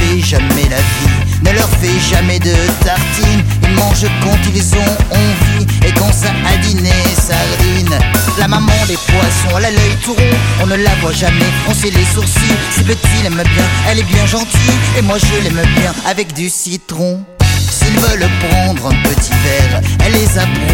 compliquez jamais la vie. Ne leur fais jamais de tartines. Ils mangent quand ils ont envie et quand ça a dîné sardines. La maman des poissons, elle a l'œil tout rond, on ne la voit jamais, on sait les sourcils. C'est petit, l'aime bien, elle est bien gentille, et moi je l'aime bien avec du citron. S'ils veulent prendre un petit verre, elle les apprend